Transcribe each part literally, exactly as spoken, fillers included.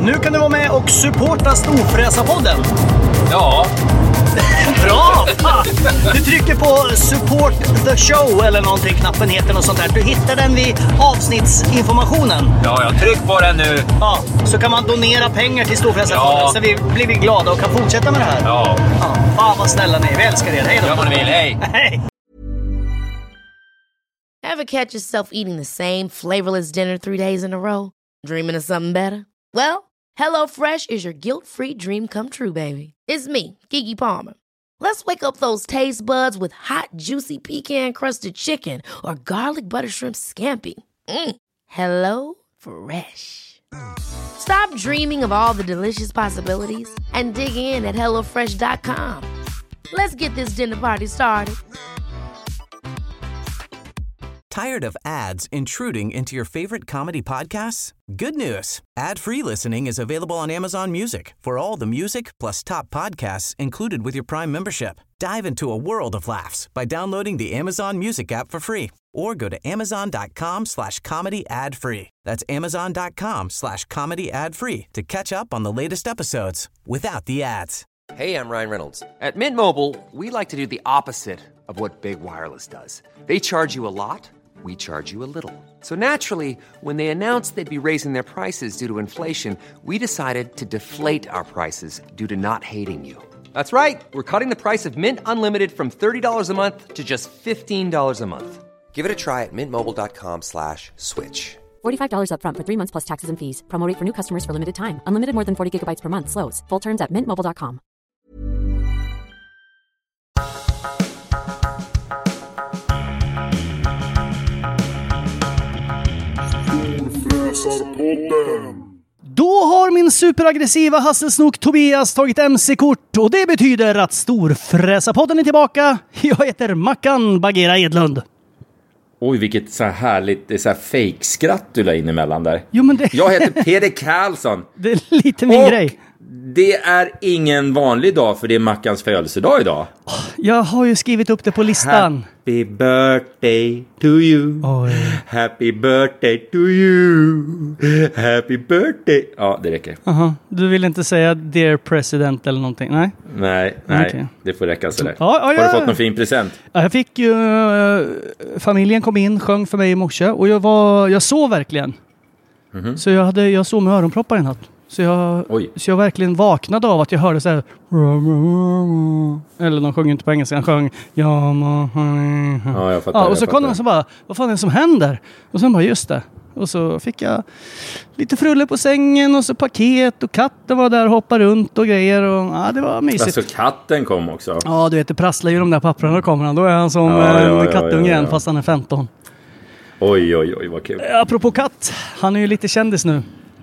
Nu kan du vara med och supporta Storfräsarpodden. Ja. Bra! Du trycker på support the show eller någonting, knappen heter något sånt där. Du hittar den vid avsnittsinformationen. Ja, jag tryck på den nu. Ja, så kan man donera pengar till Storfräsarpodden, ja. Så vi blir vi glada och kan fortsätta med det här. Ja. Ja, fan vad snälla ni är. Vi älskar er. Hej då. Gör vad ni vill. Hej. Hej. Ever catch yourself eating the same flavorless dinner three days in a row? Dreaming of something better? Well, HelloFresh is your guilt-free dream come true, baby. It's me, Keke Palmer. Let's wake up those taste buds with hot, juicy pecan-crusted chicken or garlic butter shrimp scampi. Mm. Hello Fresh. Stop dreaming of all the delicious possibilities and dig in at hello fresh dot com. Let's get this dinner party started. Tired of ads intruding into your favorite comedy podcasts? Good news. Ad-free listening is available on Amazon Music for all the music plus top podcasts included with your Prime membership. Dive into a world of laughs by downloading the Amazon Music app for free or go to amazon.com slash comedy ad free. That's amazon.com slash comedy ad free to catch up on the latest episodes without the ads. Hey, I'm Ryan Reynolds. At Mint Mobile, we like to do the opposite of what Big Wireless does. They charge you a lot. We charge you a little. So naturally, when they announced they'd be raising their prices due to inflation, we decided to deflate our prices due to not hating you. That's right. We're cutting the price of Mint Unlimited from thirty dollars a month to just fifteen dollars a month. Give it a try at mintmobile.com slash switch. forty-five dollars up front for three months plus taxes and fees. Promo rate for new customers for limited time. Unlimited more than forty gigabytes per month. Slows full terms at mint mobile dot com. Då har min superaggressiva hasselsnok Tobias tagit M C-kort och det betyder att Storfräsarpodden är tillbaka. Jag heter Mackan Bagheera Edlund. Oj, vilket så här härligt, det är så här fake-skratt du la in emellan där. Jo, men det... Jag heter Peder Karlsson. Det är lite min och grej. Det är ingen vanlig dag för det är Mackans födelsedag idag. Jag har ju skrivit upp det på listan. Happy birthday to you. Oj. Happy birthday to you. Happy birthday. Ja, det räcker. Aha. Du vill inte säga Dear President eller någonting? Nej, Nej, nej. Okay. Det får räcka sådär. Ja, ja, ja. Har du fått någon fin present? Ja, jag fick ju... Uh, familjen kom in, sjöng för mig i morse. Och jag var... Jag sov verkligen. Mm-hmm. Så jag, hade, jag sov med öronproppar i natt. Så jag, så jag verkligen vaknade av att jag hörde så här... Eller de sjöng inte på engelska, han sjöng... Ja, ja jag fattar. Ja, och så kom de så bara, vad fan är det som händer? Och sen bara, just det. Och så fick jag lite frulle på sängen och så paket och katten var där och hoppade runt och grejer. Och, ja, det var mysigt. Alltså katten kom också? Ja, du vet, det prasslar ju de där papperna och kommer han. Då är han som ja, en ja, kattunge ja, ja, ja. Fast han är femton. Oj, oj, oj, vad kul. Apropå katt, han är ju lite kändis nu.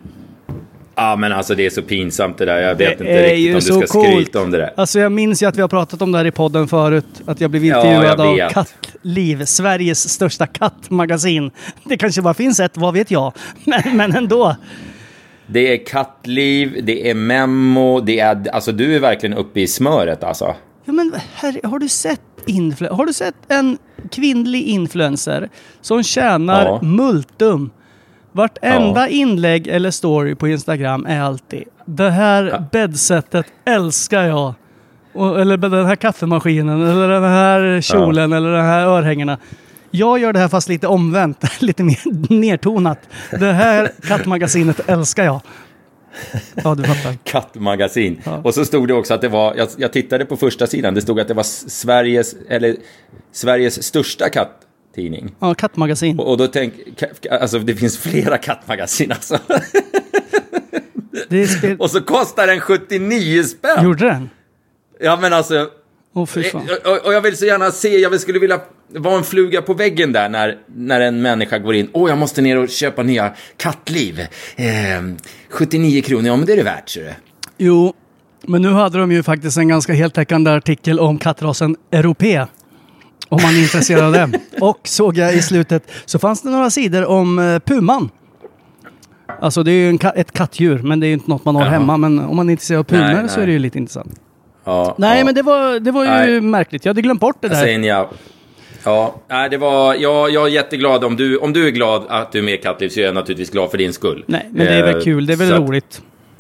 Ja, men alltså det är så pinsamt det där. Jag vet det inte riktigt om du ska coolt. skryta om det där. Alltså jag minns ju att vi har pratat om det här i podden förut. Att jag blev intervjuad ja, av Kattliv, Sveriges största kattmagasin. Det kanske bara finns ett, vad vet jag. Men, men ändå. Det är Kattliv, det är Memo, det är, alltså du är verkligen uppe i smöret alltså. Ja, men här, har du sett influ- har du sett en kvinnlig influencer som tjänar ja. multum? Vartenda ja. inlägg eller story på Instagram är alltid det här ja. bäddsättet älskar jag. Och, eller den här kaffemaskinen eller den här kjolen ja. eller den här örhängerna. Jag gör det här fast lite omvänt, lite mer nertonat. Det här kattmagasinet älskar jag. Ja, du fattar. Kattmagasin. Ja. Och så stod det också att det var, jag, jag tittade på första sidan, det stod att det var Sveriges, eller Sveriges största katt. Tidning. Ja, kattmagasin. Och, och då tänk, alltså det finns flera kattmagasin alltså. Det spel... Och så kostar den sjuttionio spänn. Gjorde den? Ja, men alltså. Åh, fy fan. Och, och jag vill så gärna se, jag skulle vilja vara en fluga på väggen där när, när en människa går in. Åh, jag måste ner och köpa nya Kattliv. Eh, sjuttionio kronor, ja men det är det värt, så det. Jo, men nu hade de ju faktiskt en ganska heltäckande artikel om kattrasen Europé. Om man är intresserad av det. Och såg jag i slutet så fanns det några sidor om eh, puman. Alltså det är ju en ka- ett kattdjur, men det är ju inte något man har ja. hemma. Men om man är intresserad av pumor så är det ju lite intressant. Ja, nej, ja. men det var, det var ju nej. märkligt. Jag hade glömt bort det där. Säger ja. Ja, nej, det var, jag, jag är jätteglad. Om du, om du är glad att du är med i Kattliv så är jag naturligtvis glad för din skull. Nej, men det är väl kul. Det är väl så roligt.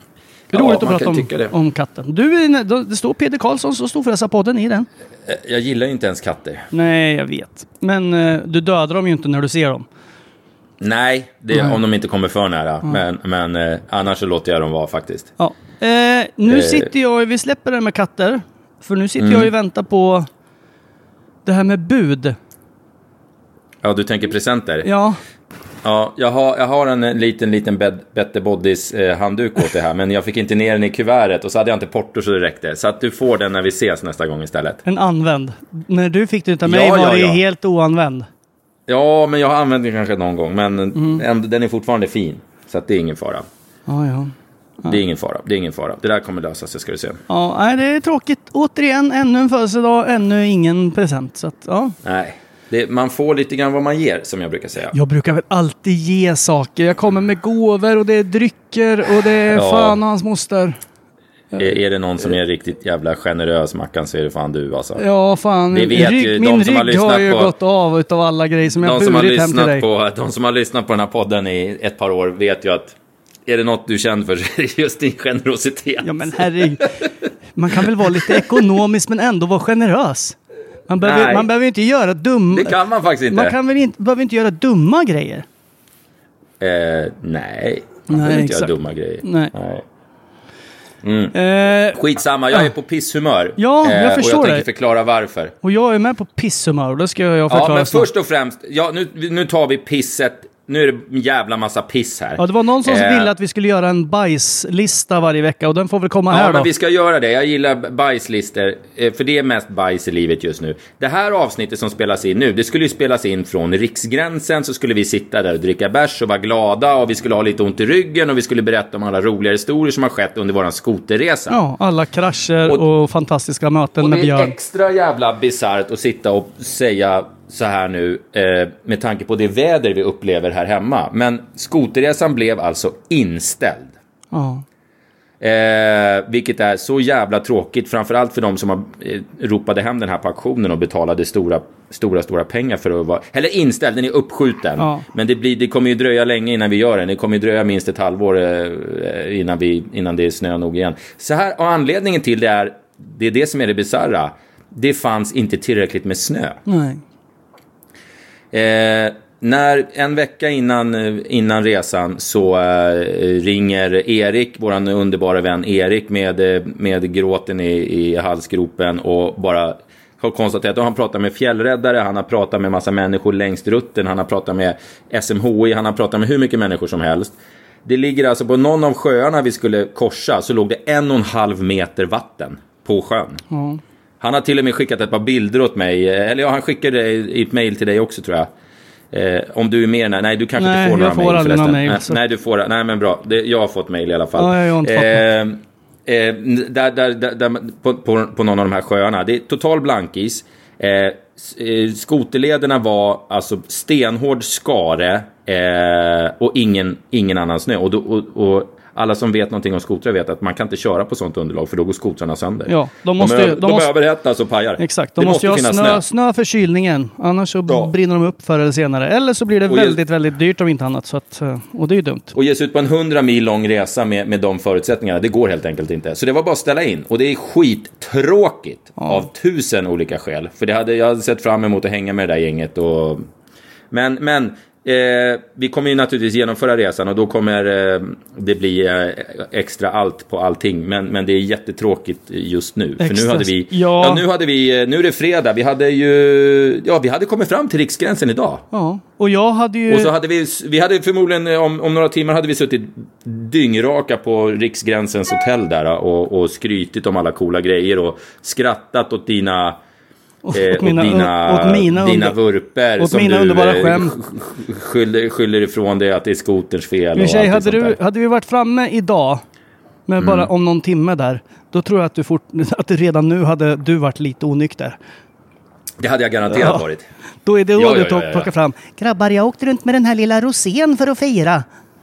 Det är Ja, roligt att man prata kan om, tycka det. om katten. Du, det står Peder Karlsson så står för podden i den. Jag gillar ju inte ens katter. Nej, jag vet. Men eh, du dödar dem ju inte när du ser dem. Nej, det, Nej. om de inte kommer för nära. Mm. Men, men eh, annars så låter jag dem vara faktiskt. Ja. Eh, nu Eh. sitter jag, vi släpper det med katter. För nu sitter Mm. jag och väntar på det här med bud. Ja, du tänker presenter? Ja. Ja, jag har, jag har en liten, liten bed, Better Bodies eh, handduk åt det här. Men jag fick inte ner den i kuvertet och så hade jag inte porto så det räckte. Så att du får den när vi ses nästa gång istället. En använd. När du fick det utav mig Ja, var ja, det ja. helt oanvänd. Ja, men jag har använt den kanske någon gång. Men Mm. ändå, den är fortfarande fin. Så att det är ingen fara. Ja, ja. Det är ingen fara, det är ingen fara. Det där kommer lösa sig, ska du se. Ja, nej, det är tråkigt. Återigen, ännu en födelsedag, ännu ingen present. Så att, ja. Nej, det, man får lite grann vad man ger, som jag brukar säga. Jag brukar väl alltid ge saker. Jag kommer med gåvor och det är drycker och det är Ja. fan och hans moster. Är, är det någon som är riktigt jävla generös, Mackan, så är det fan du alltså. Ja, fan. Vi vet rygg, ju, de min som har rygg har lyssnat ju på- gått av utav alla grejer som jag De som, har burit hem till lyssnat dig. på, de som har lyssnat på den här podden i ett par år vet ju att är det något du känner för så är det just din generositet. Ja, men herregud. Man kan väl vara lite ekonomisk men ändå vara generös. Man behöver, Nej. man behöver inte göra dumma... Det kan man faktiskt inte. Man kan väl inte, behöver inte göra dumma grejer. Eh, nej, man Nej, behöver inte exakt. göra dumma grejer. Nej. Nej. Eh, Skitsamma, jag är på pisshumör. Ja, jag eh, förstår Och jag det. tänker förklara varför. och jag är med på pisshumör och det ska jag förklara Ja, men snart. först och främst, ja, nu, nu tar vi pisset. Nu är det en jävla massa piss här. Ja, det var någon som Eh, ville att vi skulle göra en bajslista varje vecka och den får väl komma Ja, här men då. vi ska göra det. Jag gillar bajslister, eh, för det är mest bajs i livet just nu. Det här avsnittet som spelas in nu, det skulle ju spelas in från Riksgränsen, så skulle vi sitta där och dricka bärs och vara glada och vi skulle ha lite ont i ryggen och vi skulle berätta om alla roliga historier som har skett under våran skoterresa. Ja, alla krascher och, Och- fantastiska möten Och med det är Björn. extra jävla bisarrt att sitta och säga så här nu eh, med tanke på det väder vi upplever här hemma. Men skoterresan blev alltså inställd. Ja. Eh, vilket är så jävla tråkigt, framförallt för de som har, eh, ropade hem den här på auktionen och betalade stora, stora, stora pengar för att vara... Eller inställd, den är uppskjuten. Ja. Men det, blir, det kommer ju dröja länge innan vi gör den. Det kommer ju dröja minst ett halvår eh, innan, vi, innan det är snö nog igen. Så här, och anledningen till det är, det är det som är det bizarra. Det fanns inte tillräckligt med snö. Nej. Eh, när en vecka innan, innan resan så eh, ringer Erik, våran underbara vän Erik, med, med gråten i, i halsgropen och bara har konstaterat att han pratar med fjällräddare, han har pratat med massa människor längs rutten, han har pratat med S M H I, han har pratat med hur mycket människor som helst. Det ligger alltså på någon av sjöarna vi skulle korsa, så låg det en och en halv meter vatten på sjön. Ja. Han har till och med skickat ett par bilder åt mig. Eller ja, han skickade i ett mejl till dig också, tror jag. Eh, om du är med. Nej, nej du kanske Nej, inte får några jag får mejl aldrig några förresten. mejl, Nej, så- nej, du får. Nej, men bra. Det, jag har fått mejl i alla fall. Ja, jag har inte fått eh, eh, där, där, där, där, på, på, på någon av de här sjöarna. Det är total blankis. Eh, s- eh, skoterlederna var alltså stenhård skare eh, och ingen, ingen annan snö. Och, då, och, och alla som vet någonting om skotrar vet att man kan inte köra på sånt underlag, för då går skotrarna sönder. Ja, de måste- de, är, de de, måste- överhettas och pajar. Exakt, de Det måste ju ha finnas snö, snö för kylningen. Annars så Ja. brinner de upp förr eller senare. Eller så blir det Och just- väldigt, väldigt dyrt om inte annat. Så att, eh, och det är ju dumt. Och ge sig ut på en hundra mil lång resa med, med de förutsättningarna, det går helt enkelt inte. Så det var bara att ställa in. Och det är skittråkigt av tusen olika skäl. För det hade, jag hade sett fram emot att hänga med det där gänget. Och... Men, men eh, vi kommer ju naturligtvis genomföra resan och då kommer eh, det bli eh, extra allt på allting. Men, men det är jättetråkigt just nu. För nu Extra- hade vi, ja. ja, nu hade vi, nu är det fredag. Vi hade ju, ja, vi hade kommit fram till Riksgränsen idag. Ja, och jag hade ju... Och så hade vi, vi hade förmodligen om, om några timmar hade vi suttit dyngraka på Riksgränsens hotell där och, och skrytit om alla coola grejer och skrattat åt dina åt eh, åt mina- dina, åt mina dina under- vurper åt som mina du underbara eh, skämt. sk- skyller, skyller ifrån dig att det är skoterns fel. I och Och för sig, allt hade, sånt du, där. hade vi varit framme idag, med Mm. bara om någon timme där, då tror jag att du, fort, att du redan nu hade du varit lite onykter. Det hade jag garanterat Ja. varit. Då är det då Ja, du ja, ja, tog- ja. plockar fram. Grabbar, jag åkte runt med den här lilla rosén för att fira.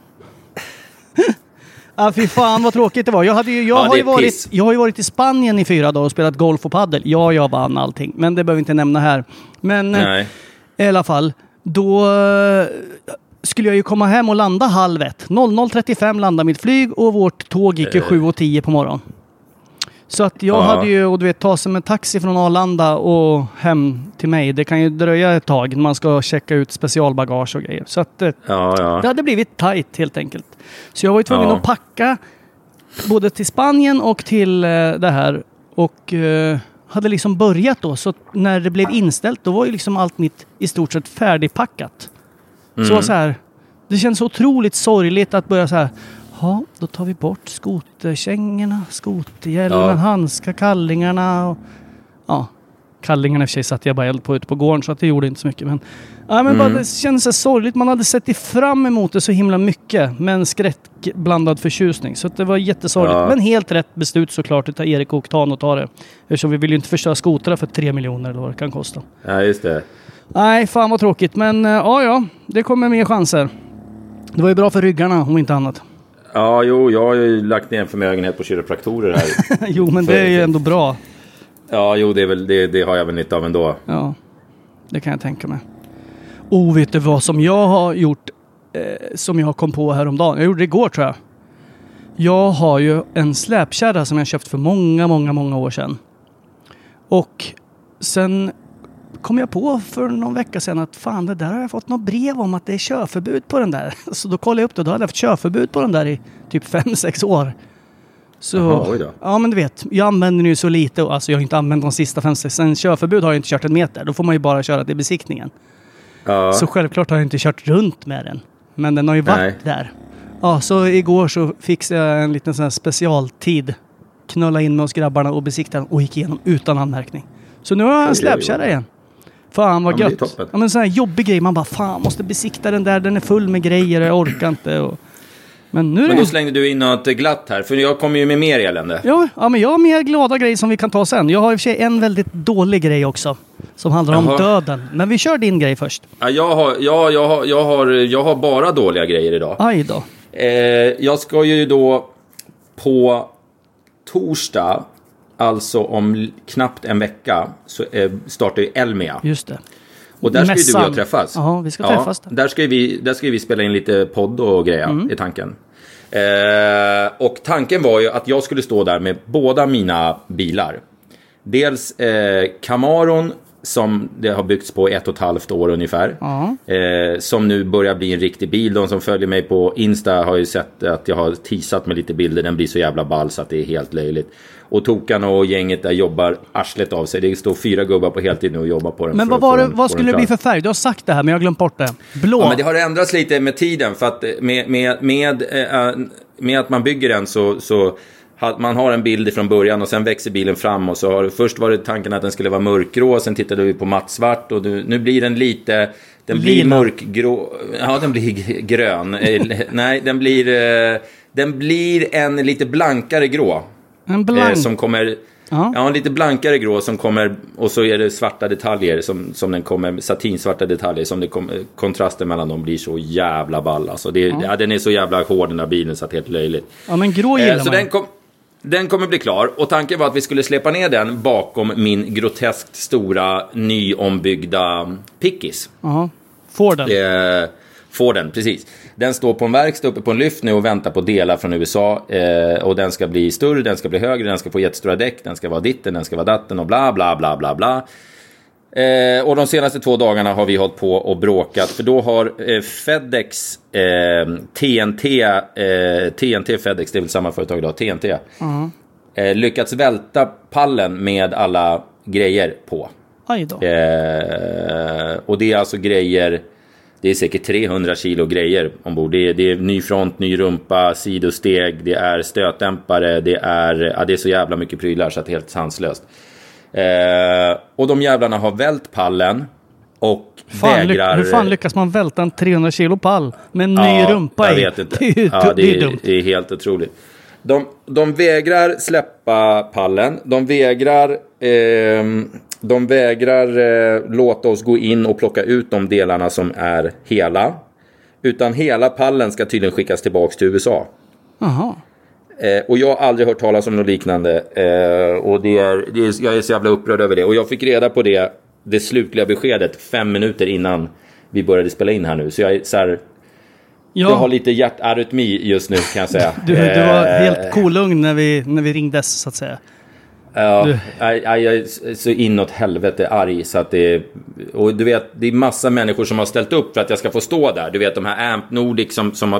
Ja, fy fan vad tråkigt det var. Jag, hade ju, jag, Ja, har det ju är varit, piss. jag har ju varit i Spanien i fyra dagar och spelat golf och paddel. Ja, jag vann allting. Men det behöver vi inte nämna här. Men eh, Nej. i alla fall, då... skulle jag ju komma hem och landa halv ett. noll noll trettiofem landade mitt flyg och vårt tåg gick ju sju och tio på morgonen. Så att jag ja. hade ju, och du vet, ta sig med taxi från Arlanda och hem till mig. Det kan ju dröja ett tag när man ska checka ut specialbagage och grejer. Så att ja, ja. det hade blivit tajt helt enkelt. Så jag var ju tvungen ja. att packa både till Spanien och till uh, det här. Och uh, hade liksom börjat då. Så när det blev inställt, då var ju liksom allt mitt i stort sett färdigpackat. Mm. Så så här, det känns så otroligt sorgligt att börja så här. Ja, då tar vi bort skoterkängorna, skoterhjälmen, ja. handskar, kallingarna. Och, ja, kallingarna i och för sig satt jag bara eld på ute på gården så att det gjorde inte så mycket. Men, ja, men mm. bara, det känns så sorgligt. Man hade sett fram emot det så himla mycket med en skräckblandad förtjusning. Så att det var jättesorgligt. Ja. Men helt rätt beslut såklart att ta Erik och Oktan och ta det. Eftersom vi vill ju inte förstöra skotrar för tre miljoner eller vad det kan kosta. Ja, just det. Nej, fan vad tråkigt. Men ja, ja, det kommer mer chanser. Det var ju bra för ryggarna om inte annat. Ja, jo, jag har ju lagt ner en förmögenhet på kiropraktorer här. Jo, men det är ju ändå bra. Ja, jo, det, är väl, det, det har jag väl nytta av ändå. Ja, det kan jag tänka mig. Och vet du vad som jag har gjort, eh, som jag kom på häromdagen? Jag gjorde det igår tror jag. Jag har ju en släpkärra som jag köpt för många, många, många år sedan. Och sen kom jag på för någon vecka sedan att fan, det där har jag fått något brev om att det är körförbud på den där. Så då kollade jag upp det, då hade jag haft körförbud på den där i typ fem sex år. Så, Jaha, då. Ja men du vet, jag använder nu så lite, alltså jag har inte använt de sista fem sex, sen körförbud har jag inte kört en meter, då får man ju bara köra till besiktningen. Ja. Så självklart har jag inte kört runt med den, men den har ju varit Nej. där. Ja, så igår så fixade jag en liten sån här specialtid, knulla in med oss grabbarna och besikta den och gick igenom utan anmärkning. Så nu har jag en släpkärra igen. Fan vad ja, gött. Ja, men sån här jobbig grej. Man bara, fan måste besikta den där. Den är full med grejer och jag orkar inte. Och... Men, nu men då slängde du in något glatt här. För jag kommer ju med mer elände. Ja, ja, men jag har mer glada grejer som vi kan ta sen. Jag har i och för sig en väldigt dålig grej också. Som handlar Jaha. om döden. Men vi kör din grej först. Ja, jag har, ja, jag har, jag har, jag har bara dåliga grejer idag. Aj då. Eh, jag ska ju då på torsdag... Alltså om knappt en vecka så eh, startar ju Elmia. Just det. Och där ska ju du och jag träffas. Ja, vi ska träffas. Ja, där, ska vi, där ska vi spela in lite podd och grejer mm. i tanken. Eh, och tanken var ju att jag skulle stå där med båda mina bilar. Dels eh, Camaron som det har byggts på ett och ett halvt år ungefär. Ja. Eh, som nu börjar bli en riktig bil. De som följer mig på Insta har ju sett att jag har teasat med lite bilder. Den blir så jävla ball så att det är helt löjligt. Och Tokan och gänget där jobbar arslet av sig. Det står fyra gubbar på heltid nu och jobbar på den. Men vad, var det, vad skulle det bli för färg? Du har sagt det här men jag har glömt bort det. Blå. Ja, men det har ändrats lite med tiden. För att med, med, med, med att man bygger den så... så man har en bild från början och sen växer bilen fram och så har, först var det tanken att den skulle vara mörkgrå, sen tittade vi på mattsvart och nu, nu blir den lite den blir Lila. mörkgrå, ja den blir grön nej den blir den blir en lite blankare grå en blank eh, som kommer ja. ja en lite blankare grå som kommer och så är det svarta detaljer som, som den kommer satinsvarta detaljer som det kommer kontrasten mellan dem blir så jävla ball alltså det, ja. Ja, den är så jävla hård den där bilen så att det är helt löjligt. Ja men grå gillar eh, så man. Den kom, Den kommer bli klar och tanken var att vi skulle släppa ner den bakom min groteskt stora nyombyggda Pickis. Ja, får den. Eh, får den, precis. Den står på en verkstad uppe på en lyft nu och väntar på delar från U S A. Eh, och den ska bli större, den ska bli högre, den ska få jättestora däck, den ska vara ditten, den ska vara datten och bla bla bla bla bla. Eh, och de senaste två dagarna har vi hållit på och bråkat. För då har eh, FedEx eh, T N T eh, T N T FedEx, det är väl samma företag då, T N T mm. eh, lyckats välta pallen med alla grejer på. Aj då. Eh, och det är alltså grejer, det är säkert trehundra kilo grejer ombord. Det är, det är ny front, ny rumpa, sidosteg, det är stötdämpare, det är, ja, det är så jävla mycket prylar så att det är helt sanslöst. Eh, och de jävlarna har vält pallen och fan, vägrar... Hur fan lyckas man välta en trehundra kilo pall med en ja, ny rumpa jag i? vet inte. Det är, ja, det, det är är, dumt. Det är helt otroligt. De, de vägrar släppa pallen. De vägrar, eh, de vägrar eh, låta oss gå in och plocka ut de delarna som är hela. Utan hela pallen ska tydligen skickas tillbaka till U S A. Jaha. Eh, och jag har aldrig hört talas om något liknande. Eh, och det är, det är, jag är så jävla upprörd över det. Och jag fick reda på det, det slutliga beskedet fem minuter innan vi började spela in här nu. Så jag är så här, Ja. Jag har lite hjärtarytmi just nu kan jag säga. Du, du var Eh, helt kolugn när vi, när vi ringdes så att säga. Ja, Du- jag, jag är så inåt helvete arg så att det är, och du vet, det är massa människor som har ställt upp för att jag ska få stå där. Du vet, de här Amp Nordic som, som har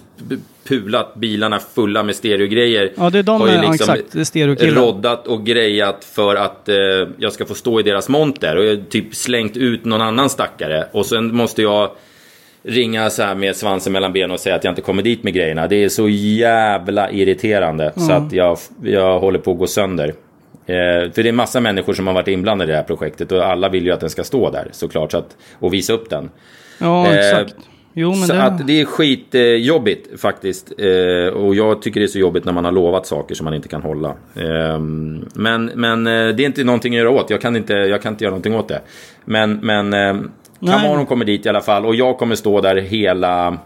pulat bilarna fulla med stereogrejer. Ja, det är de, har ju ja, exakt, det är stereokillar. roddat och grejat för att eh, jag ska få stå i deras monter. Och jag har typ slängt ut någon annan stackare. Och sen måste jag ringa så här med svansen mellan benen och säga att jag inte kommer dit med grejerna. Det är så jävla irriterande så att jag, jag håller på att gå sönder. Eh, för det är massa människor som har varit inblandade i det här projektet och alla vill ju att den ska stå där såklart så att, och visa upp den. Ja, Eh, exakt. Jo, men så det... att det är skitjobbigt eh, faktiskt. Eh, och jag tycker det är så jobbigt när man har lovat saker som man inte kan hålla. Eh, men men eh, det är inte någonting att göra åt. Jag kan inte, jag kan inte göra någonting åt det. Men, men eh, Camaro kommer dit i alla fall. Och jag kommer stå där hela,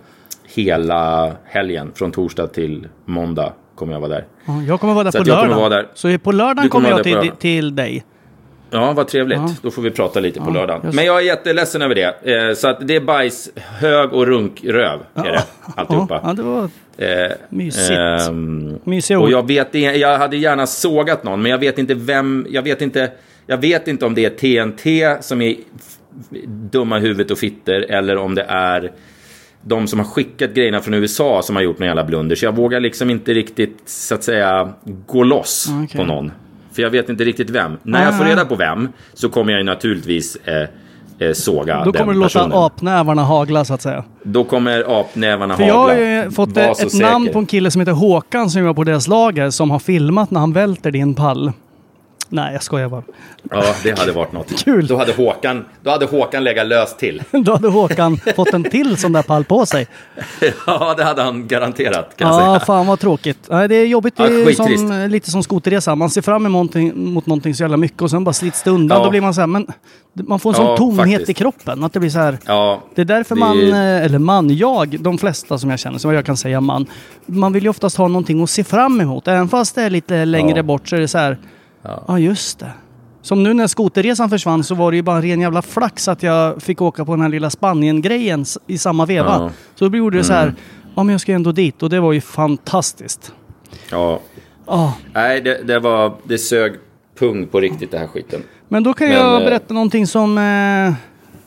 hela helgen. Från torsdag till måndag kommer jag vara där. Ja, jag kommer vara där Så på att jag kommer lördag. vara där. Så på lördagen Du kommer kommer jag vara där till, på till dig. Ja, vad trevligt. Ja. Då får vi prata lite på Ja, lördagen. just- Men jag är jätteledsen över det. Eh, så att det är bajs, hög och runkröv är det. Alltihopa. Ja, det var Eh, mysigt. ehm, Mysiga och ord. jag vet, jag hade gärna sågat någon, men jag vet inte vem, jag vet inte, jag vet inte om det är T N T som är f- dumma i huvudet och fitter, eller om det är de som har skickat grejerna från U S A som har gjort någon jävla blunder. Så jag vågar liksom inte riktigt, så att säga, gå loss Okej. på någon. För jag vet inte riktigt vem. När jag får reda på vem så kommer jag ju naturligtvis eh, eh, såga Då den kommer du låta personen. apnävarna hagla så att säga. Då kommer apnävarna För jag hagla. har ju fått Var ett så ett säker. namn på en kille som heter Håkan som var på deras lager som har filmat när han välter din pall. Nej, jag skojar bara. Ja, det hade varit något. Kul. Då hade Håkan, då hade Håkan legat löst till. Då hade Håkan fått en till sån där pall på sig. Ja, det hade han garanterat, kan jag Ja, säga. fan vad tråkigt. Nej, det är jobbigt. Det Ja, är skittrist. som, lite som skoterresa. Man ser fram emot någonting, mot någonting så jävla mycket och sen bara slits det undan. Ja. Då blir man så här, men man får en sån Ja, tomhet faktiskt. i kroppen. Att det blir så här. Ja, Det är därför det- man, eh, eller man, jag, de flesta som jag känner, som jag kan säga man. Man vill ju oftast ha någonting att se fram emot. Även fast det är lite längre Ja. bort så är det så här. Ja, Ja. just det. Som nu när skoterresan försvann så var det ju bara en ren jävla flax att jag fick åka på den här lilla Spanien-grejen s- i samma veva. Ja. Så då gjorde det så här, Mm. ja men jag ska ändå dit och det var ju fantastiskt. Ja. Ja. Nej, det, det var, det sög pung på riktigt det här skiten. Men då kan Men, jag eh, berätta någonting som eh, eh,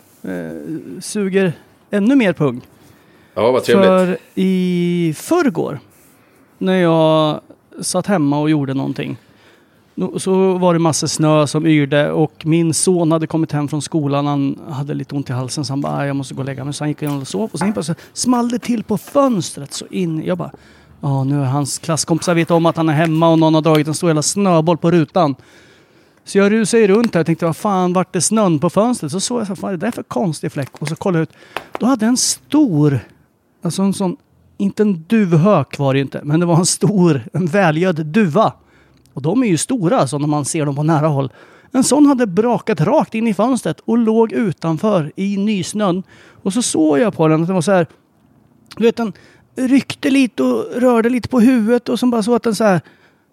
suger ännu mer pung. Ja, vad trevligt. För i förrgår när jag satt hemma och gjorde någonting då- så var det massa snö som yrde och min son hade kommit hem från skolan. Han hade lite ont i halsen så han bara, "Ah, jag måste gå och lägga mig." Så han gick in och sov och sen så small det till på fönstret så in. Jag bara, ja nu är hans klasskompisar vet om att han är hemma och någon har dragit en stor jävla snöboll på rutan. Så jag rusade runt här och tänkte, vad fan, vart det snön på fönstret? Så såg jag, så, fan, det är för konstig fläck. Och så kollade jag ut. Då hade en stor, alltså en sån, inte en duvhök var det ju inte, men det var en stor, en välgödd duva. Och de är ju stora alltså när man ser dem på nära håll. En sån hade brakat rakt in i fönstret och låg utanför i nysnön. Och så såg jag på den att den var så här, du vet, den ryckte lite och rörde lite på huvudet och så bara så att den så här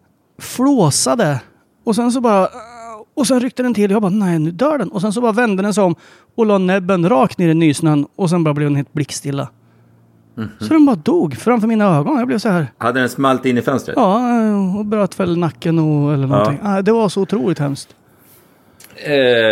flåsade. Och sen så bara, och sen ryckte den till. Jag bara, nej nu dör den. Och sen så bara vände den sig om och la näbben rakt ner i nysnön. Och sen bara blev den helt blickstilla. Mhm. Så den bara dog framför mina ögon. Jag blev så här, Hade den smalt in i fönstret? ja, och bröt väl nacken och, eller någonting. Ja. Det var så otroligt hemskt. Eh,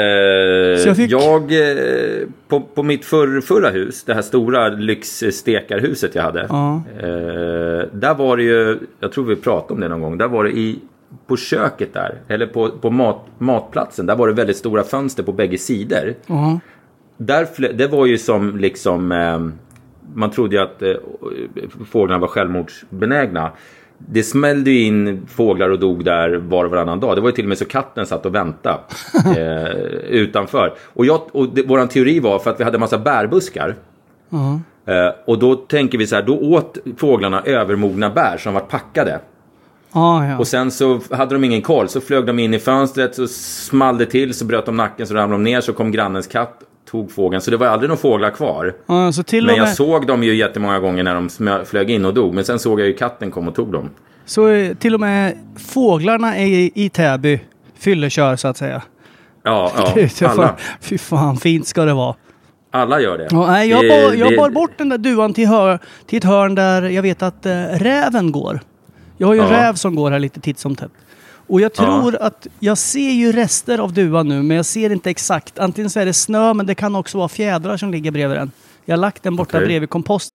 Så jag fick- jag eh, på, på mitt förr, förra hus, det här stora lyxstekarhuset jag hade. Ja. Eh, där var det ju, jag tror vi pratade om det någon gång. Där var det i, på köket där, eller på, på mat, matplatsen. Där var det väldigt stora fönster på bägge sidor. Ja. Där, flö- det var ju som liksom, eh, man trodde ju att eh, fåglarna var självmordsbenägna. Det smällde ju in fåglar och dog där var och varannan dag. Det var ju till och med så katten satt och väntade eh, utanför. Och, jag, och det, våran teori var för att vi hade en massa bärbuskar. Ja. Eh, och då tänker vi så här, då åt fåglarna övermogna bär som var packade. Ja, ja. Och sen så hade de ingen koll, så flög de in i fönstret, så small det till, så bröt de nacken, så ramlade de ner, så kom grannens katt, tog fågeln. Så det var aldrig några fåglar kvar. Ja, så till Men och med, jag såg dem ju jättemånga gånger när de smö- flög in och dog. Men sen såg jag ju katten kom och tog dem. så eh, till och med fåglarna är i, i Täby fyllekör så att säga. Ja, Gud, ja, jag får- alla. Fy fan, fint ska det vara. Alla gör det. Ja, nej, jag det, bar, jag det, bar bort den där duvan till, hör, till ett hörn där jag vet att eh, räven går. Jag har ju Ja. en räv som går här lite titt som tätt. Och jag tror Ja. att jag ser ju rester av duvan nu, men jag ser inte exakt. Antingen så är det snö, men det kan också vara fjädrar som ligger bredvid den. Jag har lagt den borta Okej. bredvid kompost.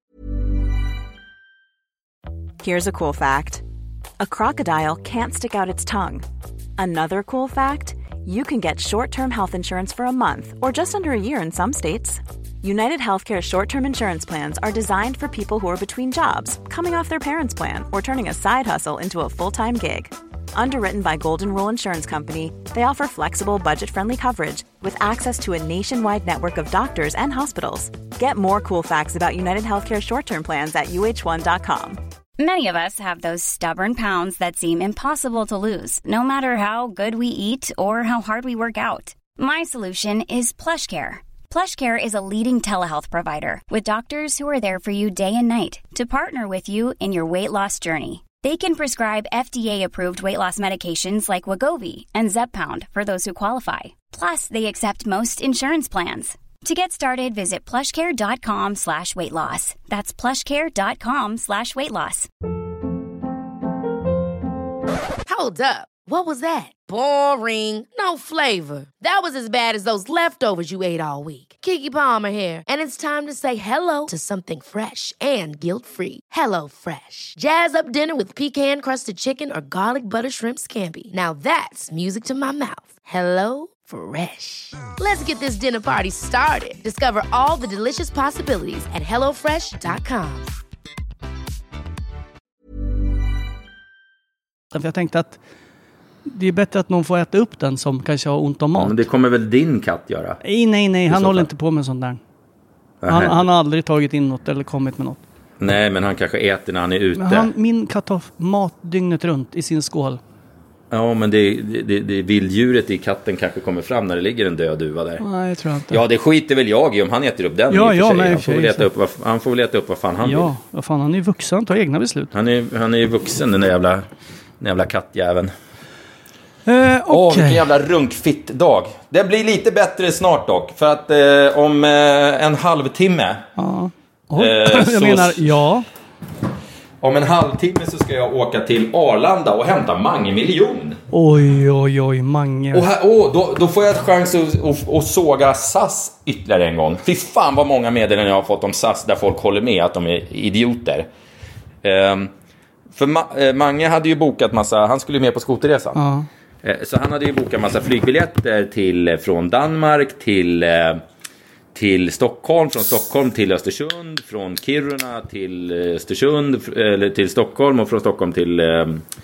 Here's a cool fact. A crocodile can't stick out its tongue. Another cool fact, you can get short-term health insurance for a month or just under a year in some states. United Healthcare short-term insurance plans are designed for people who are between jobs, coming off their parents' plan, or turning a side hustle into a full-time gig. Underwritten by Golden Rule Insurance Company, they offer flexible, budget-friendly coverage with access to a nationwide network of doctors and hospitals. Get more cool facts about United Healthcare short-term plans at U H one dot com. Many of us have those stubborn pounds that seem impossible to lose, no matter how good we eat or how hard we work out. My solution is PlushCare. PlushCare is a leading telehealth provider with doctors who are there for you day and night to partner with you in your weight loss journey. They can prescribe F D A-approved weight loss medications like Wegovy and Zepbound for those who qualify. Plus, they accept most insurance plans. To get started, visit plushcare.com slash weight loss. That's plushcare.com slash weight loss. Hold up. What was that? Boring. No flavor. That was as bad as those leftovers you ate all week. Keke Palmer here, and it's time to say hello to something fresh and guilt-free. Hello Fresh. Jazz up dinner with pecan-crusted chicken or garlic butter shrimp scampi. Now that's music to my mouth. Hello Fresh. Let's get this dinner party started. Discover all the delicious possibilities at hello fresh dot com. För jag tänkte att det är bättre att någon får äta upp den som kanske har ont om mat. Ja, men det kommer väl din katt göra? Nej, nej, nej. Han så håller fall. inte på med sånt där. Han, han har aldrig tagit in något eller kommit med något. Nej, men han kanske äter när han är ute. Men han, min katt har mat dygnet runt i sin skål. Ja, men det, det, det vilddjuret i katten kanske kommer fram när det ligger en död duva där. Nej, jag tror inte. Ja, det skiter väl jag i om han äter upp den. Ja, i och för ja, sig. nej, han, får väl äta upp vad, han får väl äta upp vad fan han Ja, vill. vad fan, han är vuxen, han tar egna beslut. Han är, han är ju vuxen, den där jävla, den jävla kattjäveln. Eh, Åh, Okej. vilken jävla runkfitt dag. Det blir lite bättre snart dock. För att eh, om eh, en halvtimme... Ja. Oj, Eh, jag så- menar, ja. Om en halvtimme så ska jag åka till Arlanda och hämta Mange miljon. Oj, oj, oj, Mange. Och här, åh, då, då får jag ett chans att, att, att såga S A S ytterligare en gång. Fy fan vad många meddelanden jag har fått om S A S där folk håller med att de är idioter. Ehm, för Ma- eh, Mange hade ju bokat massa, han skulle ju med på skoterresan. Ja. Eh, Så han hade ju bokat massa flygbiljetter till, från Danmark till, eh, till Stockholm, från Stockholm till Östersund, från Kiruna till eh, Östersund, f- eller till Stockholm och från Stockholm till, eh,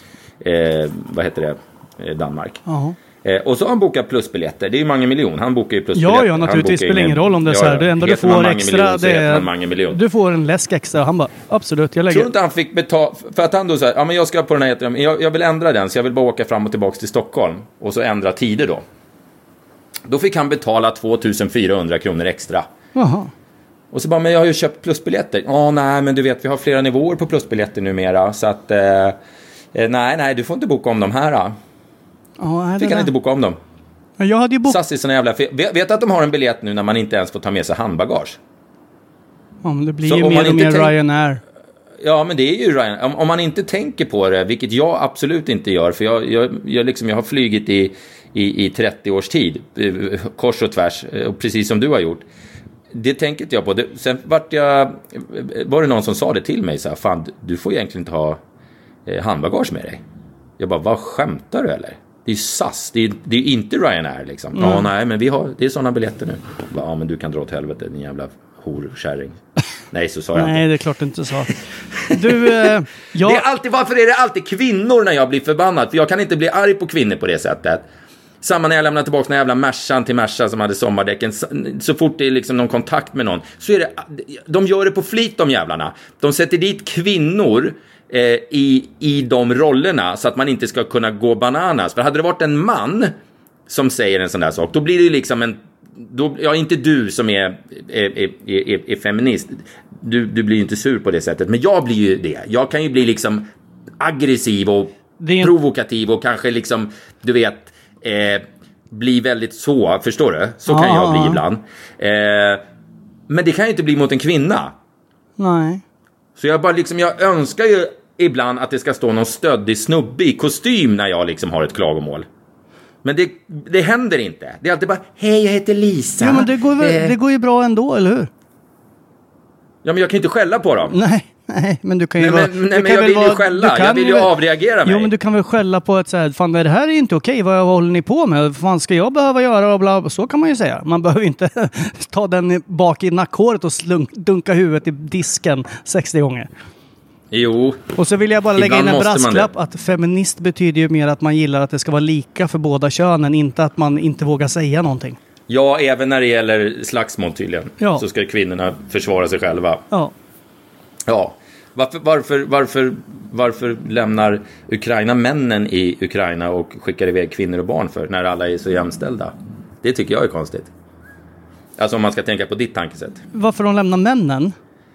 eh, vad heter det, Eh, Danmark. Ja. Eh, och så har han bokat plusbiljetter. Det är ju Mange miljon. Han bokar ju plusbiljetter. Ja, ja, naturligtvis. Han spelar ingen roll om det är ja, så här. Det enda du heter man får Mange extra, miljon, så det heter man är... Mange miljon. Du får en läsk extra. Han bara, absolut, jag Tror lägger... du inte han fick betala, för att han då säger, ja men jag ska på den här, men jag, jag vill ändra den, så jag vill bara åka fram och tillbaka till Stockholm och så ändra tider då. Då fick han betala tvåtusen fyrahundra kronor extra. Jaha. Och så bara, men jag har ju köpt plusbiljetter. Ja, nej, men du vet, vi har flera nivåer på plusbiljetter numera, så att eh, eh, nej, nej, du får inte boka om de här. Då. Ja, nej, det Fick han där. inte boka om dem. Ja, jag hade ju bokat... S A S är såna jävla fel. Vet, vet att de har en biljett nu när man inte ens får ta med sig handbagage? Ja, men det blir Så ju om mer man och inte mer tänk- Ryanair. Ja, men det är ju Ryan. Om, om man inte tänker på det, vilket jag absolut inte gör, för jag, jag, jag, liksom, jag har flygit i, i, i trettio års tid, eh, kors och tvärs, eh, och precis som du har gjort. Det tänkte inte jag på. Det, sen vart jag, var det någon som sa det till mig, så här, fan, du får egentligen inte ha eh, handbagage med dig. Jag bara, vad skämtar du eller? Det är ju S A S, det är, det är inte Ryanair liksom. Mm. Ja, nej, men vi har, det är sådana biljetter nu. Jag bara, ja, men du kan dra åt helvete, din jävla horkärring. Nej, så sa jag inte. Nej, det är klart du inte sa. Du, eh, jag... Det är alltid, varför är det alltid kvinnor när jag blir förbannad? För jag kan inte bli arg på kvinnor på det sättet. Samma när jag lämnar tillbaka den jävla Mercan till Merca som hade sommardäcken. Så fort det är liksom någon kontakt med någon, så är det, de gör det på flit, de jävlarna. De sätter dit kvinnor eh, i, i de rollerna så att man inte ska kunna gå bananas. För hade det varit en man som säger en sån där sak, då blir det ju liksom en... Då, ja, inte du som är, är, är, är, är feminist. Du, du blir ju inte sur på det sättet. Men jag blir ju det. Jag kan ju bli liksom aggressiv och Det är- provokativ och kanske liksom, du vet, eh, bli väldigt så, förstår du? Så kan Ja, jag bli ja. ibland. Eh, Men det kan ju inte bli mot en kvinna. Nej. Så jag bara liksom, jag önskar ju ibland att det ska stå någon stöddig snubbe i kostym när jag liksom har ett klagomål. Men det, det händer inte. Det är alltid bara, hej jag heter Lisa. Ja men det går, väl, eh. det går ju bra ändå, eller hur? Ja men jag kan inte skälla på dem. Nej, nej men du kan ju nej, vara... Men, nej men jag vill ju skälla, jag vill ju avreagera mig. Jo men du kan väl skälla på ett så här, fan det här är inte okej, vad håller ni på med? Vad fan ska jag behöva göra? Och bla, så kan man ju säga. Man behöver inte ta den bak i nackhåret och slunk, dunka huvudet i disken sextio gånger. Jo. Och så vill jag bara lägga in en brasklapp att feminist betyder ju mer att man gillar att det ska vara lika för båda könen, inte att man inte vågar säga någonting. Ja, även när det gäller slagsmål tydligen. Ja. Så ska kvinnorna försvara sig själva. Ja. Ja. Varför, varför, varför, varför lämnar Ukraina männen i Ukraina och skickar iväg kvinnor och barn för när alla är så jämställda? Det tycker jag är konstigt. Alltså om man ska tänka på ditt tankesätt. Varför de lämnar männen?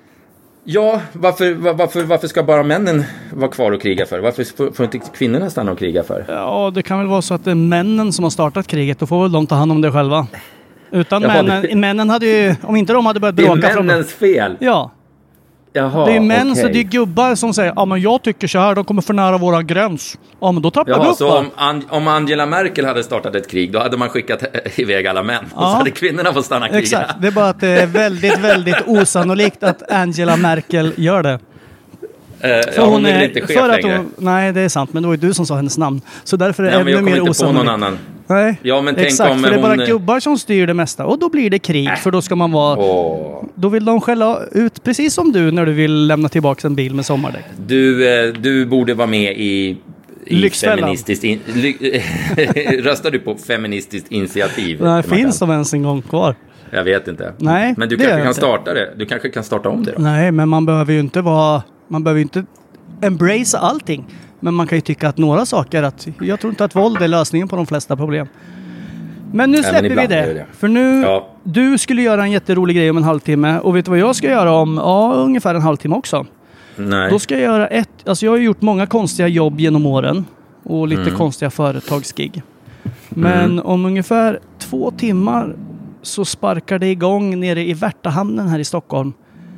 Ja, varför, varför, varför ska bara männen vara kvar och kriga för? Varför får, får inte kvinnorna stanna och kriga för? Ja, det kan väl vara så att det är männen som har startat kriget. Då får väl de ta hand om det själva. Utan Jaha, männen, det... männen hade ju, om inte de hade börjat bråka... Det är männens från... fel? Ja. Jaha, det är män, okay. Så det är gubbar som säger, ja men jag tycker så här, de kommer för nära våra gräns. Ja men då trappar Jaha, vi upp. Så om, An- om Angela Merkel hade startat ett krig, då hade man skickat iväg alla män. Ja. Och så hade kvinnorna fått stanna kriga. Exakt, det är bara att det är väldigt, väldigt osannolikt att Angela Merkel gör det. Uh, ja, hon, hon är väl inte chef för att längre. Hon, nej, det är sant, men det var ju du som sa hennes namn. Så därför är det ja, ännu mer osannolikt. På någon annan. Nej, ja, men exakt, tänk om för det är hon... bara gubbar som styr det mesta. Och då blir det krig, äh. för då ska man vara... Oh. Då vill de skälla ut, precis som du när du vill lämna tillbaka en bil med sommardäck. Du, eh, du borde vara med i... i feministiskt in, ly, röstar du på feministiskt initiativ? Nej, finns de ens en gång kvar? Jag vet inte. Nej, men du kanske kan inte. starta det. Du kanske kan starta om det då. Nej, men man behöver ju inte vara... Man behöver ju inte embrace allting. Men man kan ju tycka att några saker... att jag tror inte att våld är lösningen på de flesta problem. Men nu släpper ja, men vi det. det. För nu... Ja. Du skulle göra en jätterolig grej om en halvtimme. Och vet du vad jag ska göra om ja, ungefär en halvtimme också? Nej. Då ska jag göra ett... Alltså jag har gjort många konstiga jobb genom åren. Och lite mm. konstiga företagsgig. Men mm. om ungefär två timmar så sparkar det igång nere i Värtahamnen här i Stockholm.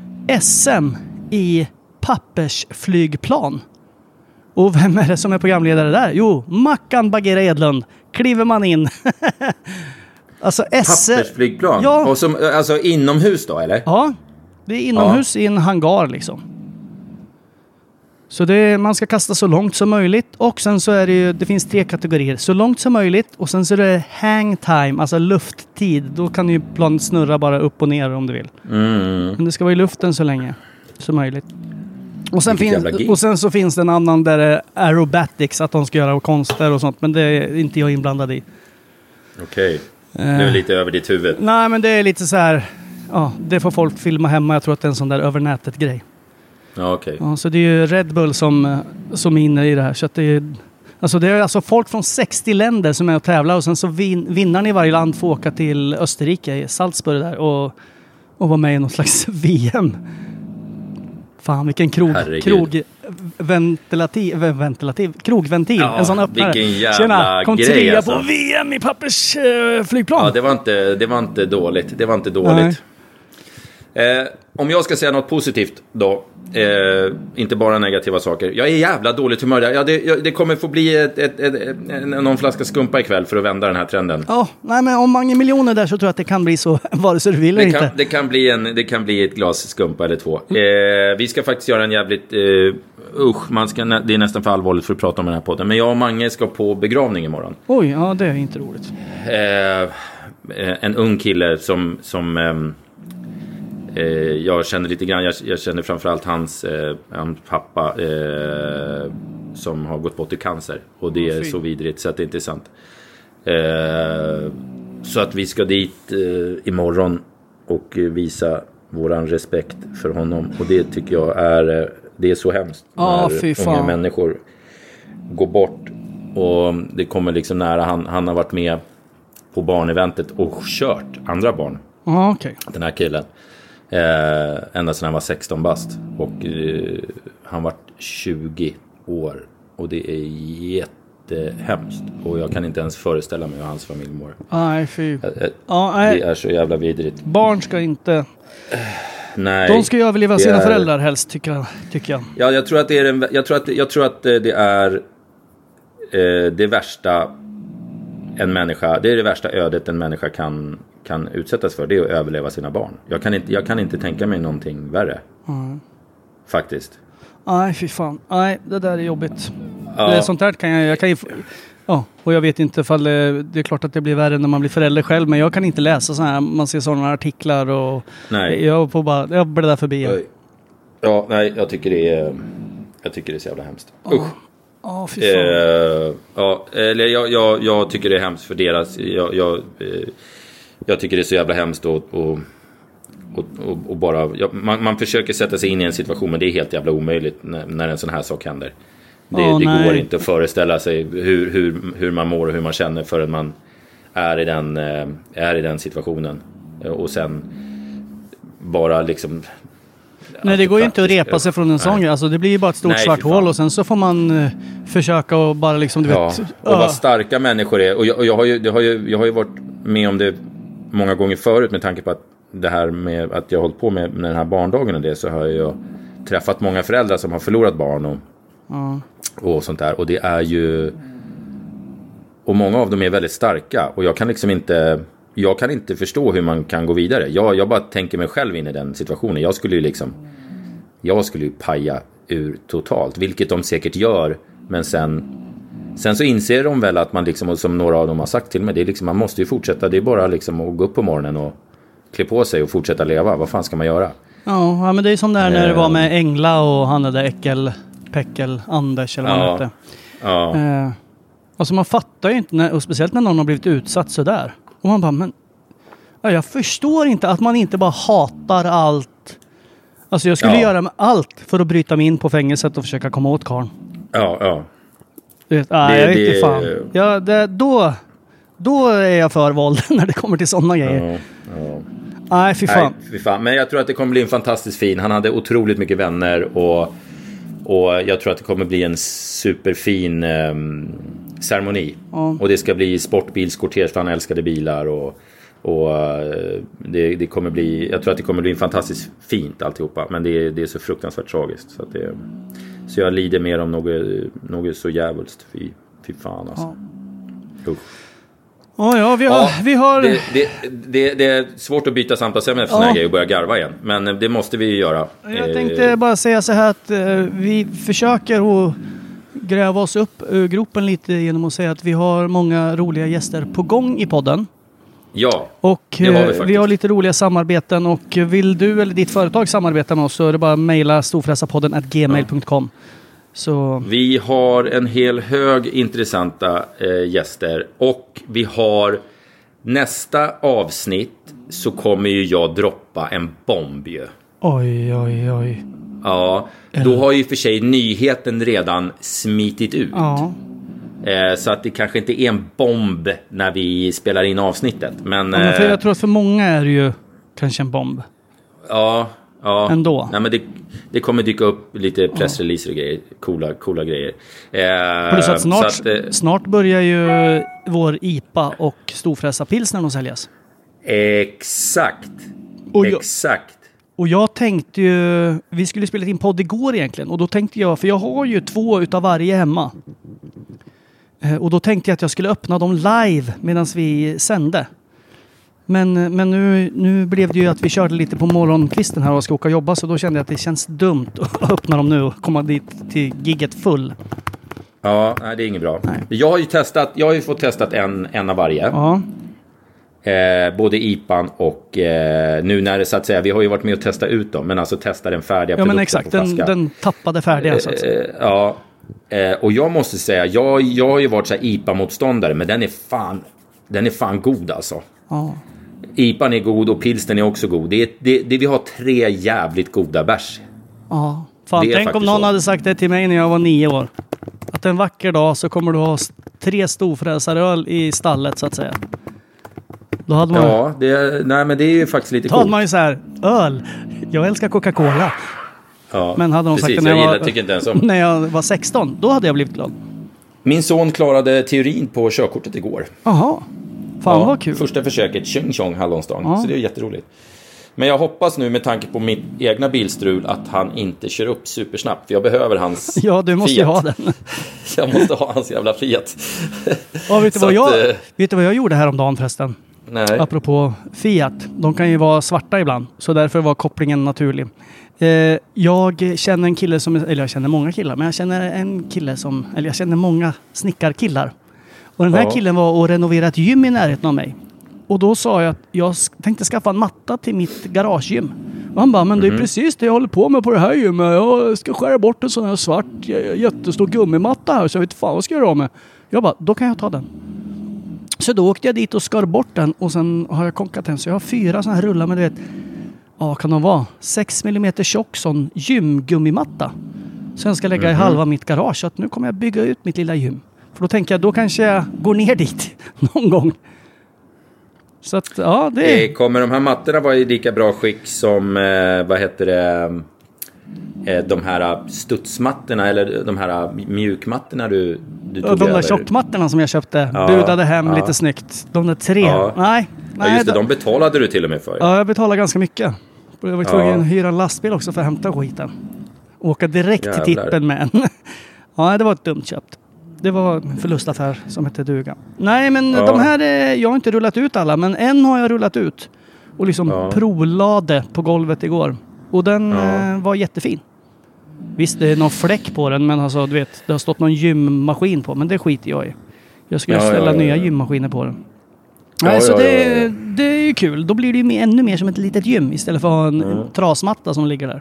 S M i pappersflygplan. Och vem är det som är programledare där? Jo, Mackan Bagheera Edlund. Kliver man in. Alltså S M... Pappersflygplan? Ja. Och som, alltså inomhus då, eller? Ja, det är inomhus ja. i en hangar liksom. Så det är, man ska kasta så långt som möjligt. Och sen så är det ju, det finns tre kategorier. Så långt som möjligt. Och sen så är det hang time, alltså lufttid. Då kan ju planet snurra bara upp och ner om du vill. Mm. Men det ska vara i luften så länge som möjligt. Och sen, finns, och sen så finns det en annan där det är aerobatics, att de ska göra konster och sånt. Men det är inte jag inblandad i. Okej. Okay. Det är lite över ditt huvud. Nej, men det är lite så här... Ja, det får folk filma hemma. Jag tror att det är en sån där över nätet-grej. Ja, okej. Okay. Ja, så det är ju Red Bull som, som är inne i det här. Så att det är... Alltså det är alltså folk från sextio länder som är och tävlar. Och sen så vin, vinnaren i varje land får åka till Österrike, i Salzburg där. Och, och vara med i någon slags V M. Fan, vilken krog, krogventilativ, ventilativ, krogventil, ja, en sån öppnare. Vilken jävla Tjena, kom grej trea alltså. på V M i pappersflygplan. Uh, ja, det var inte, det var inte dåligt. Det var inte dåligt. Eh, om jag ska säga något positivt då, eh, inte bara negativa saker. Jag är jävla dåligt humör. Ja, det, jag, det kommer få bli ett, ett, ett, ett, någon flaska skumpa ikväll för att vända den här trenden. Ja, oh, nej men om många miljoner där så tror jag att det kan bli så, vare sig du vill eller det kan, inte. Det kan, bli en, det kan bli ett glas skumpa eller två. Eh, vi ska faktiskt göra en jävligt... Eh, usch, man ska, det är nästan för allvarligt för att prata om den här podden. Men jag och Mange ska på begravning imorgon. Oj, ja det är inte roligt. Eh, en ung kille som... som eh, jag känner lite grann, jag, jag känner framförallt hans, eh, hans pappa eh, som har gått bort i cancer. Och det är så vidrigt så att det inte är sant. Eh, så att vi ska dit eh, imorgon och visa våran respekt för honom. Och det tycker jag är, det är så hemskt. Ah, när unga människor går bort. Och det kommer liksom nära, han, han har varit med på barneventet och kört andra barn. Ah, okay. Den här killen. Eh, ända sedan han var sexton bast och eh, han var tjugo år och det är jättehemskt. Och jag kan inte ens föreställa mig hur hans familj mår. Nej, fy. Äh, ja, nej. Det är så jävla vidrigt. Barn ska inte... Nej, de ska ju överleva sina är... föräldrar helst, tycker jag. Tycker jag. Ja, jag tror att det är, en, jag tror att, jag tror att det är eh, det värsta en människa, det är det värsta ödet en människa kan, kan utsättas för. Det är att överleva sina barn. Jag kan inte, jag kan inte tänka mig någonting värre. Mm. Faktiskt. Nej, fy fan. Nej, det där är jobbigt. Ja. Det är sånt där kan jag... jag kan ju, ja, och jag vet inte ifall det, det är klart att det blir värre när man blir förälder själv. Men jag kan inte läsa sådana här... Man ser sådana artiklar och... Nej. Jag får bara... Jag blir där förbi. Oj. Ja, nej, jag tycker det är... Jag tycker det är så jävla hemskt. Usch. Ja, oh, fy fan. Eh, ja, eller jag, jag, jag tycker det är hemskt för deras... Jag, jag, eh, jag tycker det är så jävla hemskt och... och Och, och, och bara, ja, man, man försöker sätta sig in i en situation, men det är helt jävla omöjligt när, när en sån här sak händer. Det, oh, det nej. går inte att föreställa sig hur, hur, hur man mår och hur man känner förrän man är i den, är i den situationen. Och sen bara liksom... Nej, det går ju inte att repa sig från en sån grej. Alltså, det blir ju bara ett stort Nej, svart hål och sen så får man uh, försöka och bara liksom, du ja, vet... Uh. Och vad starka människor är. Och jag, och jag, har ju, det har ju, jag har ju varit med om det många gånger förut med tanke på att det här med att jag har hållit på med, med den här barndagen och det, så har jag träffat många föräldrar som har förlorat barn och, mm. och sånt där. Och det är ju... Och många av dem är väldigt starka. Och jag kan liksom inte... Jag kan inte förstå hur man kan gå vidare. Jag, jag bara tänker mig själv in i den situationen. Jag skulle ju liksom... Jag skulle ju paja ur totalt. Vilket de säkert gör. Men sen... Sen så inser de väl att man liksom... Som några av dem har sagt till mig. Det är liksom, man måste ju fortsätta. Det är bara liksom att gå upp på morgonen och klä på sig och fortsätta leva. Vad fan ska man göra? Ja, men det är som där när det var med Engla och han där Äckel, Päckel, Anders eller vad han hette. Ja. Eh, alltså man fattar ju inte, när, och speciellt när någon har blivit utsatt så där. Och man bara, men ja, jag förstår inte att man inte bara hatar allt. Alltså jag skulle Ja. göra med allt för att bryta mig in på fängelset och försöka komma åt karln. Ja, ja. Det, nej, jag vet inte fan. Ja, det, då, då är jag för våld när det kommer till sådana grejer. Ja, ja. Nej, fy fan. Nej, fy fan. Men jag tror att det kommer bli en fantastiskt fin. Han hade otroligt mycket vänner och, och jag tror att det kommer bli en superfin eh, ceremoni. Ja. Och det ska bli sportbilskortege för han älskade bilar och, och uh, det, det kommer bli, jag tror att det kommer bli fantastiskt fint alltihopa. Men det är, det är så fruktansvärt tragiskt. Så, att det, så jag lider mer om något, något så jävligt. Fy, fy fan alltså. Ja. Usch. Oh, ja, vi har... Ja, vi har... Det, det, det, det är svårt att byta samtalsämne efter ja. såna här grejer och börja garva igen. Men det måste vi ju göra. Jag tänkte bara säga så här att eh, vi försöker att gräva oss upp ur gropen lite genom att säga att vi har många roliga gäster på gång i podden. Ja, och det har vi eh, faktiskt. Vi har lite roliga samarbeten och vill du eller ditt företag samarbeta med oss så är det bara att mejla storfräsarpodden at gmail punkt com. Så... Vi har en hel hög intressanta eh, gäster och vi har nästa avsnitt så kommer ju jag droppa en bomb ju. Oj, oj, oj. Ja, då har ju för sig nyheten redan smitit ut. Ja. Eh, så att det kanske inte är en bomb när vi spelar in avsnittet. Men, ja, men för eh, jag tror att för många är det ju kanske en bomb. Ja, ja. Ändå. Nej, men det, det kommer dyka upp lite pressreleaser och grejer. Coola, coola grejer. Eh, Plus att snart, så att, eh, snart börjar ju vår I P A och storfräsarpilsner att säljas. Exakt. Och jag, Exakt. och jag tänkte ju... Vi skulle spela in podd igår egentligen. Och då tänkte jag... För jag har ju två utav varje hemma. Eh, och då tänkte jag att jag skulle öppna dem live medan vi sände. Men, men nu, nu blev det ju att vi körde lite på morgonkvisten här och ska åka och jobba. Så då kände jag att det känns dumt att öppna dem nu och komma dit till gigget full. Ja, nej, det är inget bra. Nej. Jag har ju testat, jag har ju fått testat en, en av varje. Ja. Eh, både I P A n och eh, nu när det så att säga, vi har ju varit med och testat ut dem. Men alltså testa den färdiga Ja, produkten men exakt. på Den, flaska. den tappade färdiga så att säga. Eh, ja, eh, och jag måste säga, jag, jag har ju varit så här I P A-motståndare. Men den är fan, den är fan god alltså. Ja. I P A n är god och pilsten är också god. Det, är, det, det, vi har tre jävligt goda bärs. Ja. Fan, Det är tänk om faktiskt någon så. hade sagt det till mig när jag var nio år. Att en vacker dag så kommer du ha s- tre storfräsaröl i stallet så att säga. Då hade man, Ja, det, nej, men det är ju faktiskt lite då hade coolt. man ju så här, öl. Jag älskar Coca-Cola. Ja, Men hade de precis, sagt det när jag jag, gillar, var, tycker inte ens om. när jag var sexton, då hade jag blivit glad. Min son klarade teorin på körkortet igår. Jaha, fan ja, vad kul. Första försöket, tjong tjong, hallonsdag. Ja. Så det är jätteroligt. Men jag hoppas nu med tanke på mitt egna bilstrul att han inte kör upp supersnabbt. För jag behöver hans Ja, du måste Fiat. ju ha den. Jag måste ha hans jävla Fiat. Ja, vet, du vad att, jag, eh, vet du vad jag gjorde häromdagen förresten? Nej. Apropå Fiat. De kan ju vara svarta ibland. Så därför var kopplingen naturlig. Eh, jag känner en kille som... Eller jag känner många killar. Men jag känner en kille som... Eller jag känner många snickarkillar. Och den här Ja. killen var och renoverade ett gym i närheten av mig. Och då sa jag att jag tänkte skaffa en matta till mitt garagegym. Och han bara, men det är precis det jag håller på med på det här gymmet. Jag ska skära bort en sån här svart j- jättestor gummimatta här. Så jag vet fan vad ska jag göra med. Jag bara, då kan jag ta den. Så då åkte jag dit och skar bort den. Och sen har jag konkat den. Så jag har fyra såna här rullar med, du vet. Ja, kan de vara? sex millimeter tjock sån gymgummimatta. Så jag ska lägga i halva mitt garage. Så att nu kommer jag bygga ut mitt lilla gym. För då tänker jag, då kanske jag går ner dit någon gång. Så att, ja, det är... Kommer de här mattorna vara i lika bra skick som, eh, vad heter det, eh, de här studsmattorna eller de här mjukmattorna du, du tog De där över? tjockmattorna som jag köpte, Ja, budade hem ja. lite snyggt. De där tre. Ja. Nej, nej. Ja, just det, då- de betalade du till och med för. Ja, jag betalade ganska mycket. Jag var tvungen Ja. att hyra en lastbil också för att hämta skiten. Åka direkt Jävlar. till tippen med en. Ja, det var ett dumt köpt. Det var en förlustaffär som hette duga. Nej, men Ja. de här, eh, jag har inte rullat ut alla, men en har jag rullat ut. Och liksom Ja. provlade på golvet igår. Och den Ja. eh, var jättefin. Visst, det är någon fläck på den, men alltså, du vet, det har stått någon gymmaskin på, men det skiter jag i. Jag ska Ja, ställa ja, ja, nya ja. gymmaskiner på den. Ja, Nej, så ja, det, ja, ja. det är ju kul. Då blir det ju mer- ännu mer som ett litet gym istället för att ha en Mm. trasmatta som ligger där.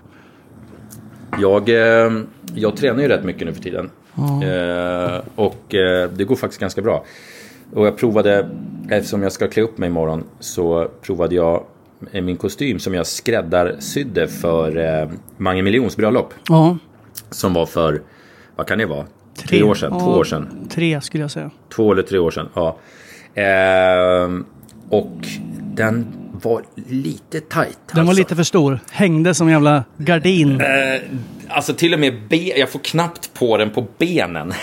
Jag, eh, jag tränar ju rätt mycket nu för tiden. Eh, och eh, det går faktiskt ganska bra. Och jag provade, eftersom jag ska klä upp mig imorgon, så provade jag min kostym som jag skräddarsydde för eh, Mange Miljons bröllop. Ja. Som var för, vad kan det vara? Tre år sedan, Ja, två år sedan. Tre skulle jag säga. Två eller tre år sedan, ja. Eh, och den var lite tajt. Den var alltså. lite för stor. Hängde som jävla gardin. Eh, alltså till och med ben, jag får knappt på den på benen.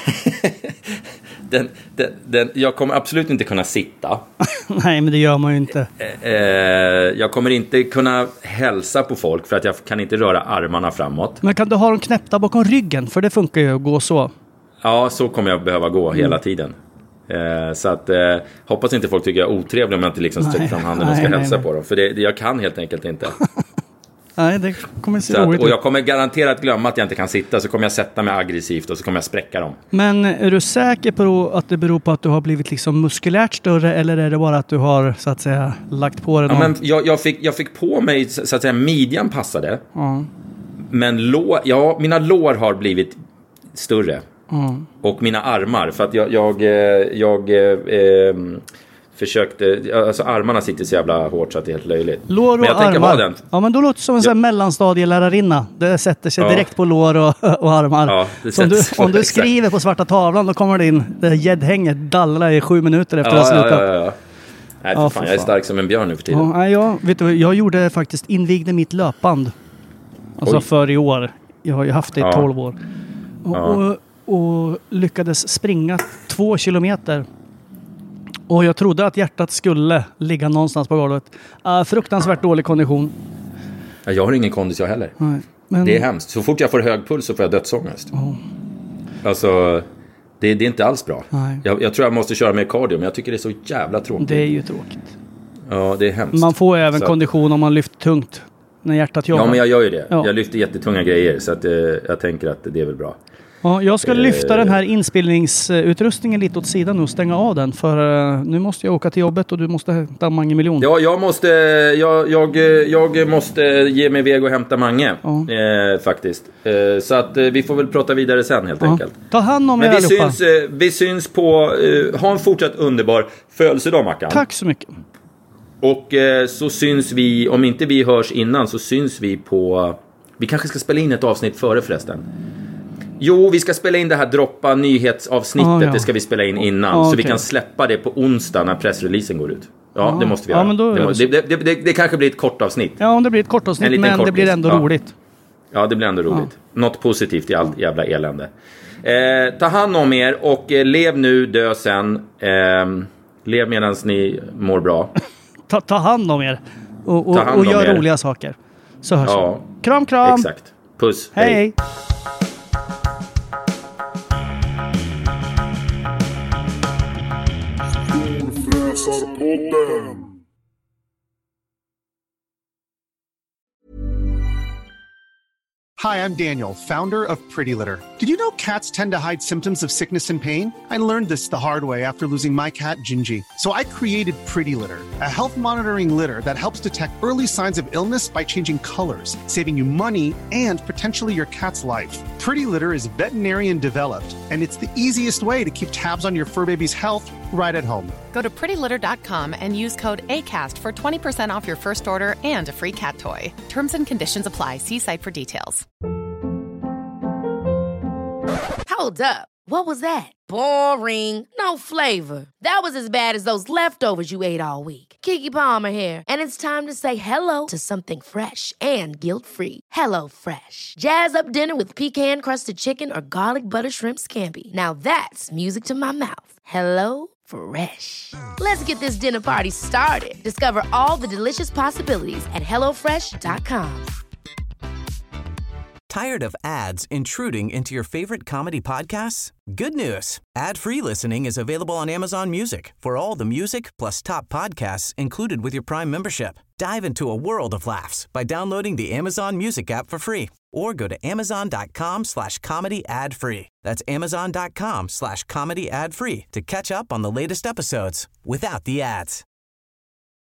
den, den, den, jag kommer absolut inte kunna sitta. Nej, men det gör man ju inte. Eh, jag kommer inte kunna hälsa på folk för att jag kan inte röra armarna framåt. Men kan du ha dem knäppta bakom ryggen? För det funkar ju att gå så. Ja, så kommer jag behöva gå hela Mm. tiden. Eh, så att eh, hoppas inte folk tycker jag är otrevlig om jag inte liksom sträcker Nej, fram handen och nej, ska nej, hälsa nej. på dem. För det, det, jag kan helt enkelt inte. Nej, det kommer se Så att, roligt och ut. jag kommer garanterat glömma att jag inte kan sitta. Så kommer jag sätta mig aggressivt och så kommer jag spräcka dem. Men är du säker på att det beror på att du har blivit liksom muskulärt större, eller är det bara att du har, så att säga, lagt på dig Ja, någon... men jag, jag, fick, jag fick på mig, så att säga, midjan passade. Ja. Men lår, ja, mina lår har blivit större. Ja. Och mina armar. För att jag, jag, eh, jag eh, eh, försökte, alltså armarna sitter så jävla hårt så att det är helt löjligt. Lår och men jag tänker armar. ha den. Ja, men då låter det som en sån här mellanstadielärarinna. Det sätter sig Ja. direkt på lår och, och armar. Ja, det Så om du, sätter sig- om du exakt. skriver på svarta tavlan, då kommer det in det gäddhänget dallra i sju minuter efter att Ja, ha slutat. ja, ja, ja. Nej, för Ja, fan, för jag är fan. stark som en björn nu för tiden. Ja, nej, jag, vet du, vad, jag gjorde faktiskt, invigde mitt löpband. Alltså Oj. för i år. Jag har ju haft det i Ja. tolv år. Och, Ja. och, och lyckades springa två kilometer. Och jag trodde att hjärtat skulle ligga någonstans på golvet. Uh, fruktansvärt dålig kondition. Ja, jag har ingen kondis jag heller. Nej, men, Det är hemskt. Så fort jag får hög puls så får jag dödsångest. Ja. Alltså, det, det är inte alls bra. Nej. Jag, jag tror jag måste köra mer cardio, men jag tycker det är så jävla tråkigt. Det är ju tråkigt. Ja, det är hemskt. Man får ju även Så- kondition om man lyfter tungt när hjärtat jobbar. Ja, men jag gör ju det. Ja. Jag lyfter jättetunga grejer, så att, eh, jag tänker att det är väl bra. Ja, jag ska lyfta Eh. den här inspelningsutrustningen lite åt sidan nu och stänga av den. För uh, nu måste jag åka till jobbet och du måste hämta Mange Miljon. Ja, jag måste, jag, jag, jag måste ge mig iväg och hämta Mange, Ja. eh, faktiskt. Eh, så att eh, vi får väl prata vidare sen helt Ja. enkelt. Ta hand om er Men vi allihopa. syns, eh, vi syns på, eh, ha en fortsatt underbar födelsedag, Mackan. Tack så mycket. Och eh, så syns vi, om inte vi hörs innan, så syns vi på, vi kanske ska spela in ett avsnitt före förresten. Jo, vi ska spela in det här droppa nyhetsavsnittet, Ah, ja. det ska vi spela in innan. Ah, Så vi okej. kan släppa det på onsdag när pressreleasen går ut. Ja, Ah. det måste vi Ja, göra. men då- det, må- det, det, det, det kanske blir ett kort avsnitt. Ja, om det blir ett kort En avsnitt, liten men det kortis. blir ändå Ja. roligt. Ja, det blir ändå roligt. Ja. Något positivt i allt jävla elände. Eh, ta hand om er och eh, lev nu, dö sen. Eh, lev medan ni mår bra. ta, ta hand om er. Och, och, och gör er. roliga saker. Så hörs ja. vi. Kram, kram. Exakt. Puss. Hej. Hej. Hi, I'm Daniel, founder of Pretty Litter. Did you know cats tend to hide symptoms of sickness and pain? I learned this the hard way after losing my cat, Gingy. So I created Pretty Litter, a health monitoring litter that helps detect early signs of illness by changing colors, saving you money and potentially your cat's life. Pretty Litter is veterinarian developed, and it's the easiest way to keep tabs on your fur baby's health right at home. Go to pretty litter dot com and use code ACAST for twenty percent off your first order and a free cat toy. Terms and conditions apply. See site for details. Hold up. What was that? Boring. No flavor. That was as bad as those leftovers you ate all week. Keke Palmer here, and it's time to say hello to something fresh and guilt-free. Hello Fresh. Jazz up dinner with pecan-crusted chicken or garlic butter shrimp scampi. Now that's music to my mouth. Hello Fresh. Let's get this dinner party started. Discover all the delicious possibilities at hello fresh dot com. Tired of ads intruding into your favorite comedy podcasts? Good news. Ad-free listening is available on Amazon Music for all the music plus top podcasts included with your Prime membership. Dive into a world of laughs by downloading the Amazon Music app for free or go to amazon.com slash comedy ad free. That's amazon.com slash comedy ad free to catch up on the latest episodes without the ads.